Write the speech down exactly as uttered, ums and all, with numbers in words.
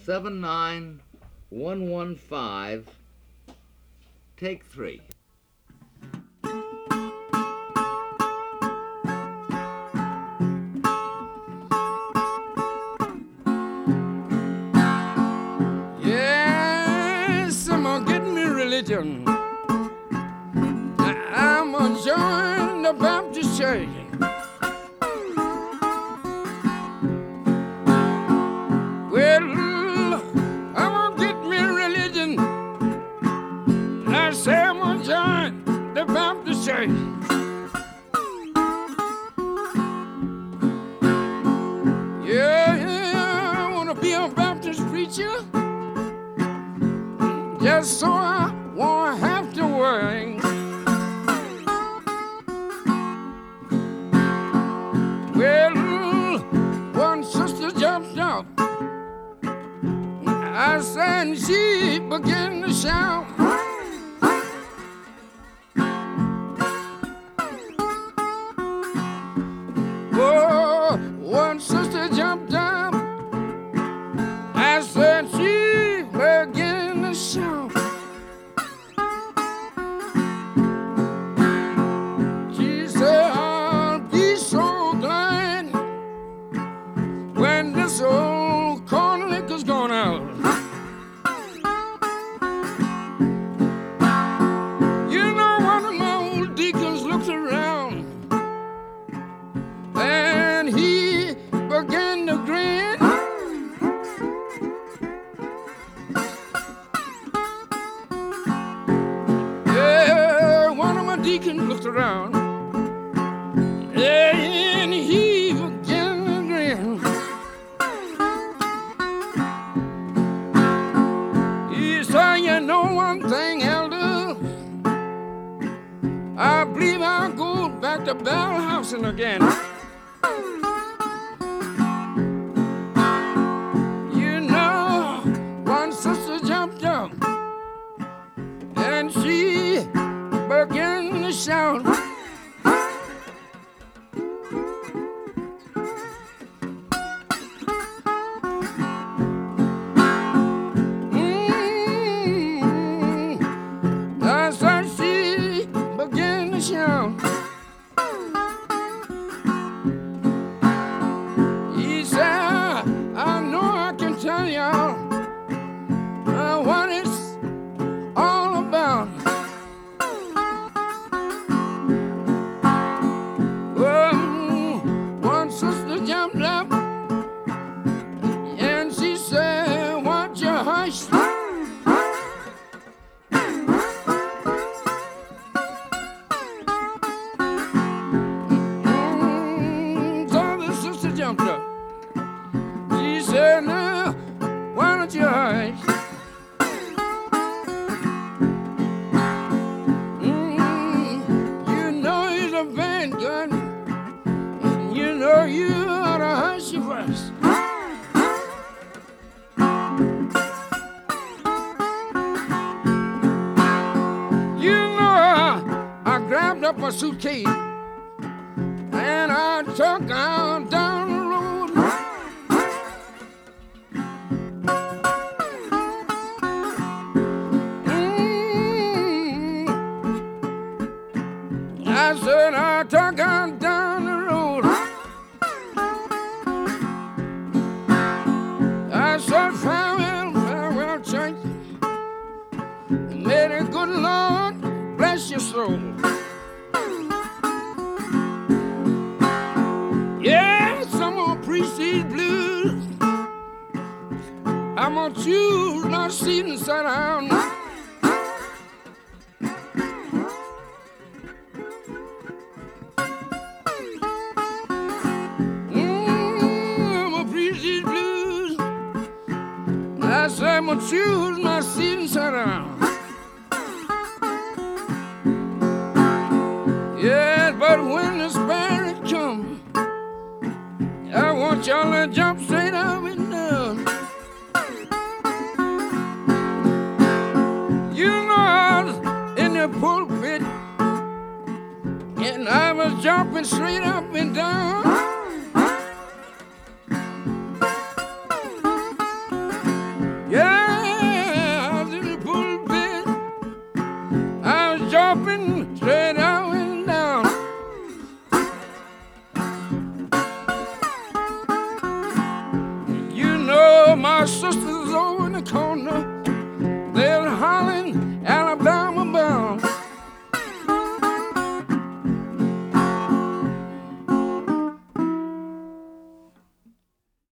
seven nine one one five. Take three. Yes, I'm gonna get me religion. I'm gonna join the Baptist church. Well, I'm gonna get me religion. I say I'm gonna join the Baptist church. Yeah, yeah, I wanna be a Baptist preacher. Just so I won't have to worry. Well, one sister jumped up. I said, and she began to shout. Oh, one sister jumped up. I said, she began to shout. She said, I'll be so glad when this old corn liquor's gone out. You know, one of my old deacons looked around and he began to grin. Yeah, one of my deacons looked around and he began to grin. He said, you know one thing, Elder, I believe I'll go back to Bell Housing again. You know, one sister jumped up and she began to shout. Mm, that's how she began to shout. He said, I know I can tell y'all uh, what it's all about. Well, one sister jumped up and she said, won't you hush? Mm, so the sister jumped up. She said, now, why don't you hush? Mm, you know he's a bad gun. You know you ought to hush your voice. You know I, I grabbed up a suitcase and I took out down the road. Mm, I said I took out down the road. I said farewell, farewell, church. May the good Lord bless your soul. Yes, I'm gonna preach these blues. I'm gonna choose my seat and sit down. I said I'm gonna choose my seat and sit down. Yes, but when the Spirit comes, I want y'all to jump straight up and down. You know I was in the pulpit and I was jumping straight up and down. my sister's over in the corner.